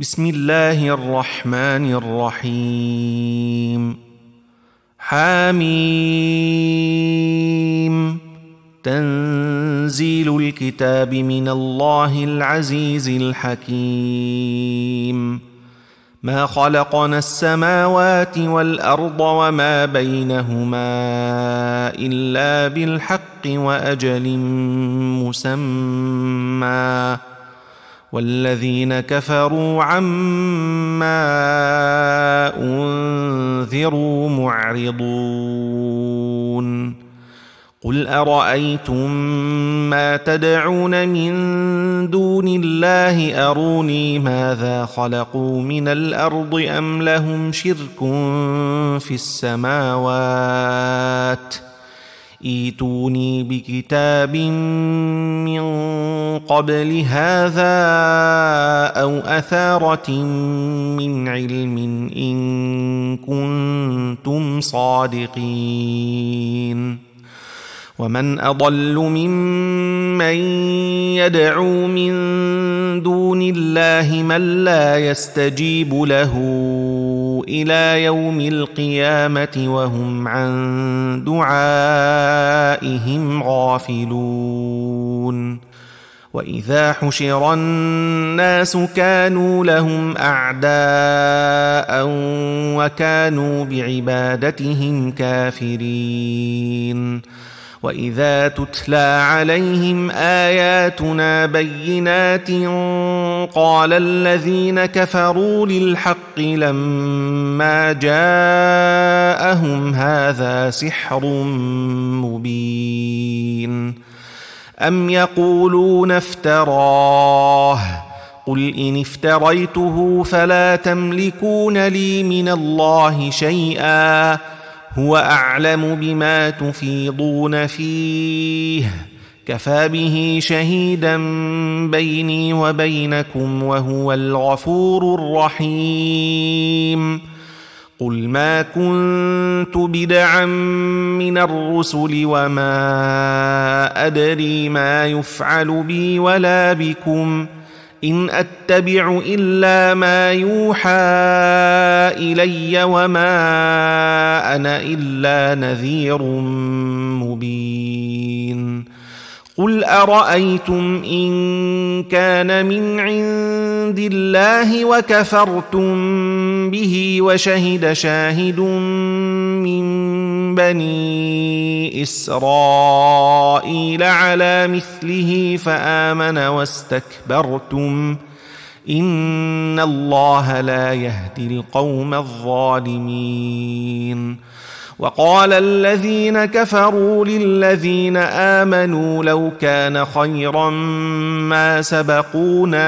بسم الله الرحمن الرحيم. حميم. تنزيل الكتاب من الله العزيز الحكيم. ما خلقنا السماوات والأرض وما بينهما إلا بالحق وأجل مسمى، والذين كفروا عما أنذروا معرضون. قل أرأيتم ما تدعون من دون الله أروني ماذا خلقوا من الأرض أم لهم شرك في السماوات؟ ائتوني بكتاب من قبل هذا أو أثارة من علم إن كنتم صادقين. ومن أضل ممن يدعو من دون الله من لا يستجيب له إلى يوم القيامة وهم عن دعائهم غافلون. وإذا حشر الناس كانوا لهم أعداء وكانوا بعبادتهم كافرين. وإذا تتلى عليهم آياتنا بينات قال الذين كفروا للحق لما جاءهم هذا سحر مبين. أم يقولون افتراه قل إن افتريته فلا تملكون لي من الله شيئا هو أعلم بما تفيضون فيه كفى به شهيدا بيني وبينكم وهو الغفور الرحيم. قل ما كنت بدعا من الرسل وما أدري ما يفعل بي ولا بكم إن أتبع إلا ما يوحى إلي وما أنا إلا نذير مبين. قل أرأيتم إن كان من عند الله وكفرتم به وشهد شاهد من بني إسرائيل على مثله فآمن واستكبرتم إن الله لا يهدي القوم الظالمين. وقال الذين كفروا للذين آمنوا لو كان خيرا ما سبقونا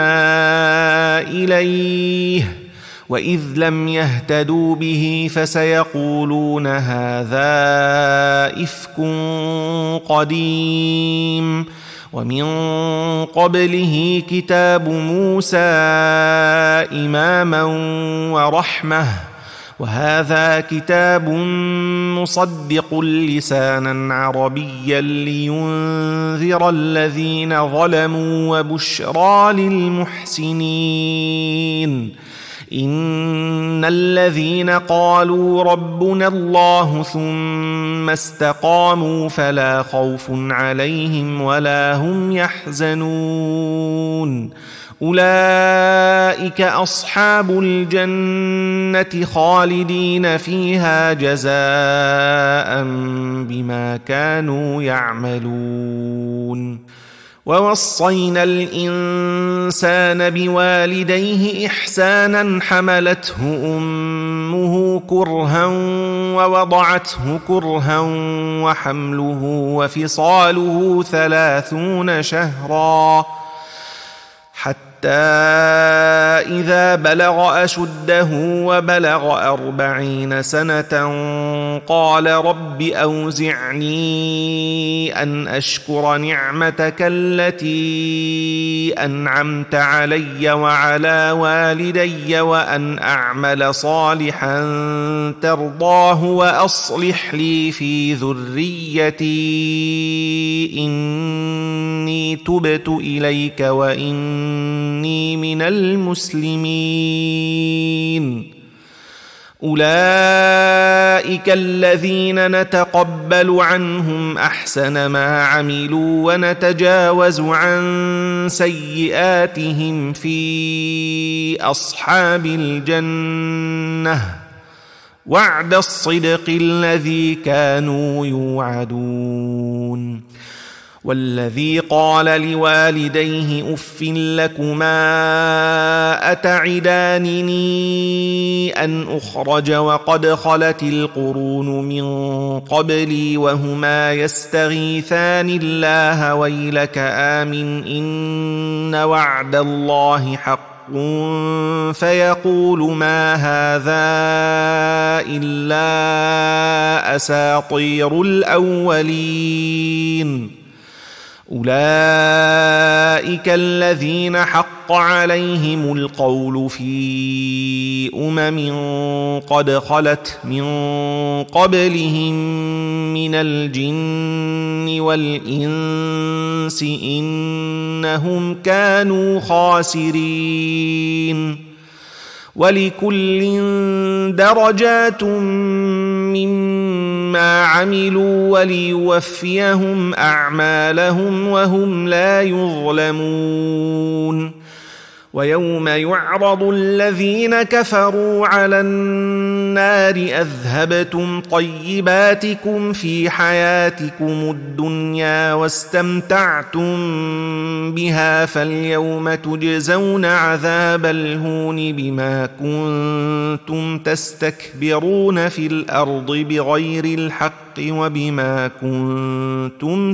إليه وإذ لم يهتدوا به فسيقولون هذا إفك قديم. ومن قبله كتاب موسى إماما ورحمة وهذا كتاب مصدق لسانا عربيا لينذر الذين ظلموا وبشرى للمحسنين. إن الذين قالوا ربنا الله ثم استقاموا فلا خوف عليهم ولا هم يحزنون أولئك أصحاب الجنة خالدين فيها جزاء بما كانوا يعملون. ووصينا الإنسان بوالديه إحسانا حملته أمه كرها ووضعته كرها وحمله وفصاله 30 شهرا حتى إذا بلغ أشده وبلغ 40 سنة قال رب أوزعني أن أشكر نعمتك التي أنعمت علي وعلى والدي وأن أعمل صالحا ترضاه وأصلح لي في ذريتي إني تبت إليك وإني إني من المسلمين. أولئك الذين نتقبل عنهم أحسن ما عملوا ونتجاوز عن سيئاتهم في أصحاب الجنة وعد الصدق الذي كانوا يوعدون. والذي قال لوالديه أف لكما أتعدانني أن أخرج وقد خلت القرون من قبلي وهما يستغيثان الله ويلك آمن إن وعد الله حق فيقول ما هذا إلا أساطير الأولين. أولئك الذين حق عليهم القول في قد خلت من قبلهم من الجن والإنس إنهم كانوا خاسرين. ولكل درجات مما عملوا وليوفيهم أعمالهم وهم لا يظلمون. ويوم يعرض الذين كفروا على النار أذهبتم طيباتكم في حياتكم الدنيا واستمتعتم بها فاليوم تجزون عذاب الهون بما كنتم تستكبرون في الأرض بغير الحق وبما كنتم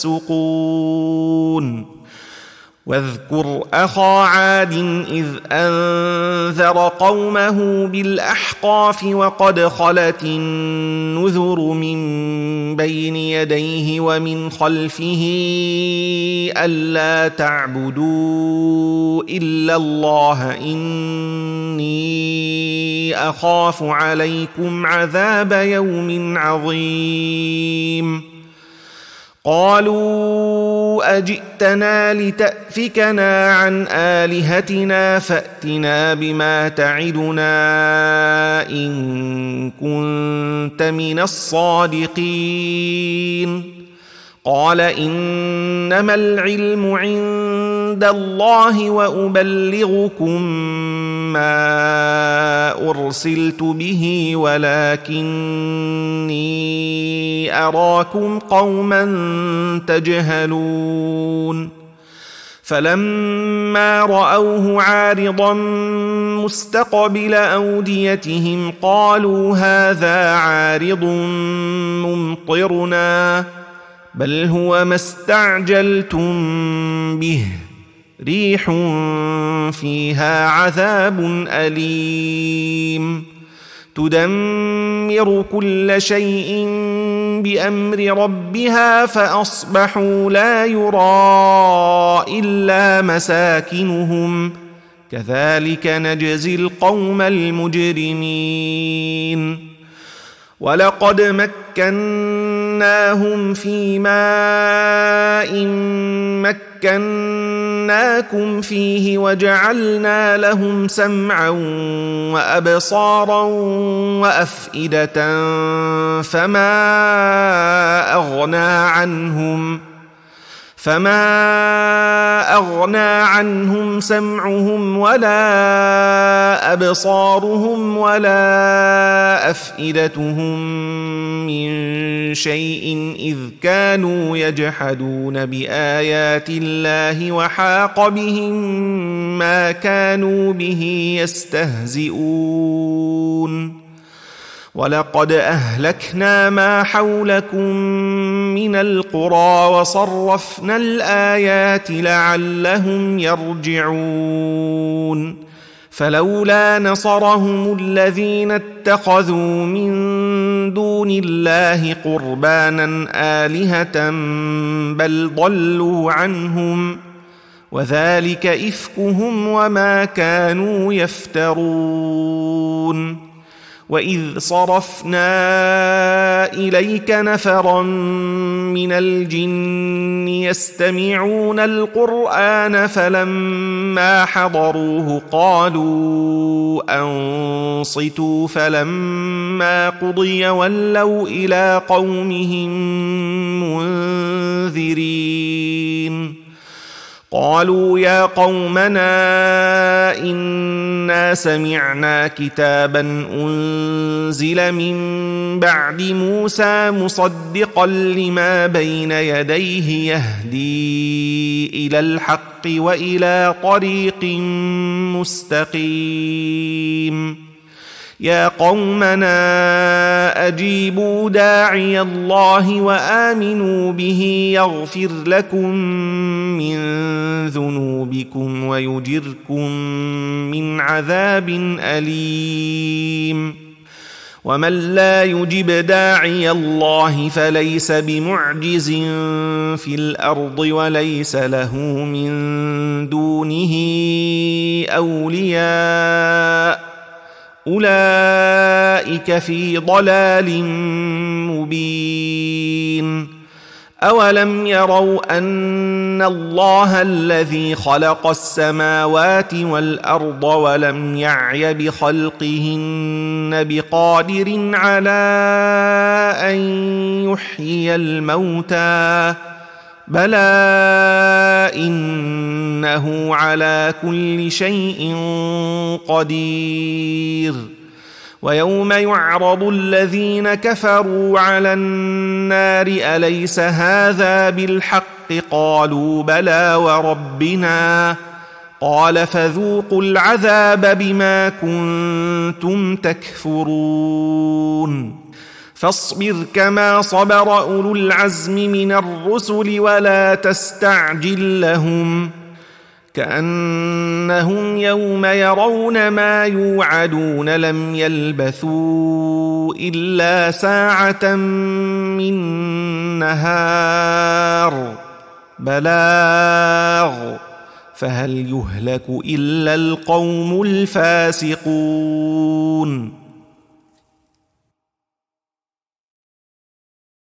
تفسقون. واذكر أخا عاد إذ أنذر قومه بالأحقاف وقد خلت النذر من بين يديه ومن خلفه ألا تعبدوا إلا الله إني أخاف عليكم عذاب يوم عظيم. قالوا أجئتنا لتأفكنا عن آلهتنا فأتنا بما تعدنا إن كنت من الصادقين. قال إنما العلم عند الله وأبلغكم ما أرسلت به ولكني أراكم قوما تجهلون. فلما رأوه عارضا مستقبل أوديتهم قالوا هذا عارض ممطرنا بل هو ما استعجلتم به ريح فيها عذاب أليم تدمر كل شيء بأمر ربها فأصبحوا لا يرى إلا مساكنهم كذلك نجزي القوم المجرمين. ولقد مكناهم في ماء مكناكم فيه وجعلنا لهم سمعا وأبصارا وأفئدة فما أغنى عنهم سمعهم ولا أبصارهم ولا أفئدتهم من شيء إذ كانوا يجحدون بآيات الله وحاق بهم ما كانوا به يستهزئون. ولقد أهلكنا ما حولكم من القرى وصرفنا الآيات لعلهم يرجعون. فلولا نصرهم الذين اتخذوا من دون الله قربانا آلهة بل ضلوا عنهم وذلك إفكهم وما كانوا يفترون. وإذ صرفنا إليك نفرا من الجن يستمعون القرآن فلما حضروه قالوا أنصتوا فلما قضي ولوا إلى قومهم منذرين قالوا يا قومنا إنا سمعنا كتابا أنزل من بعد موسى مصدقا لما بين يديه يهدي إلى الحق وإلى طريق مستقيم يا قومنا أجيبوا داعي الله وآمنوا به يغفر لكم من ذنوبكم ويجركم من عذاب أليم ومن لا يجب داعي الله فليس بمعجز في الأرض وليس له من دونه أولياء أولئك في ضلال مبين أولم يروا أن الله الذي خلق السماوات والأرض ولم يعي بخلقهن بقادر على أن يحيي الموتى بلى إنه على كل شيء قدير ويوم يعرض الذين كفروا على النار أليس هذا بالحق قالوا بلى وربنا قال فذوقوا العذاب بما كنتم تكفرون فاصبر كما صبر أولو العزم من الرسل ولا تستعجل لهم كأنهم يوم يرون ما يوعدون لم يلبثوا إلا ساعة من نهار بلاغ فهل يهلك إلا القوم الفاسقون